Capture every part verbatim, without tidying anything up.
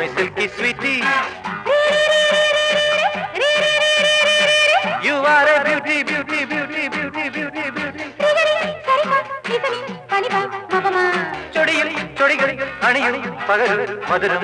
my silky sweetie. You are a beauty, beauty, beauty, beauty, beauty, beauty. ചൊടിയിൽ ചൊടികൾ അണിയും പകൽ മധുരം.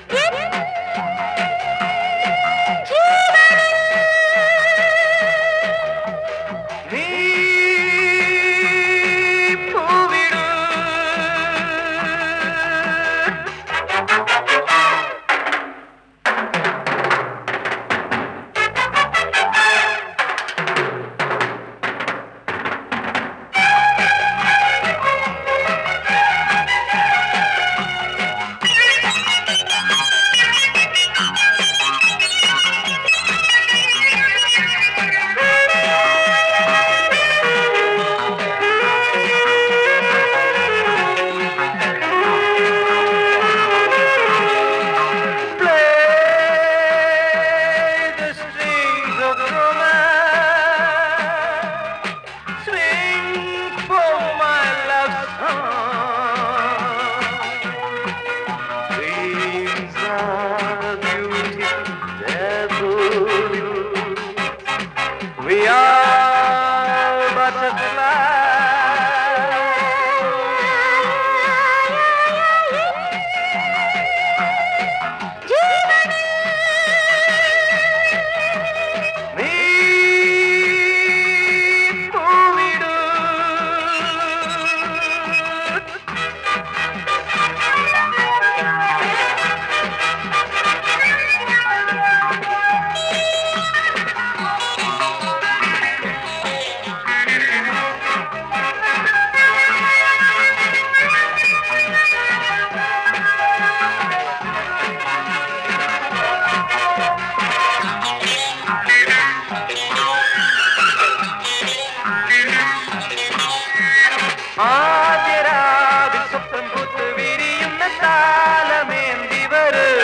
We are ആദ്യരാവിൽ സ്വപ്നം പൂത്ത് വിരിയുന്ന താലമേന്തിവര്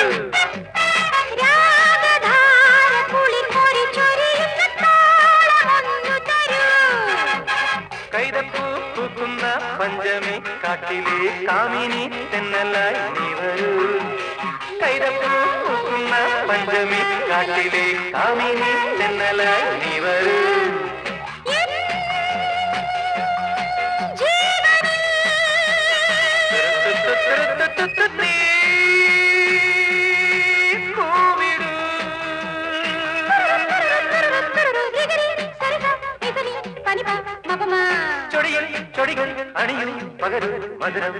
കൈതപ്പൂ പൂക്കുന്ന പഞ്ചമി കാട്ടിലെ കാമിനി തെന്നലായി നീ വരൂ. കൈതപ്പൂ പൂക്കുന്ന പഞ്ചമി കാട്ടിലെ കാമിനി തെന്നലായി നീ വരൂ. ചൊടിയിൽ ചൊടികൾ അണിയും പകൽ മധുരം.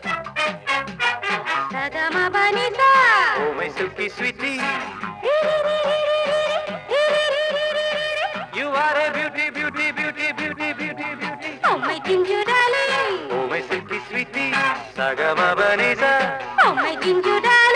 Oh my silky sweetie, you are a beauty, beauty, beauty, beauty, beauty, beauty. Oh my ginger darling, oh my silky sweetie, Sagamabaniza. Oh my ginger darling.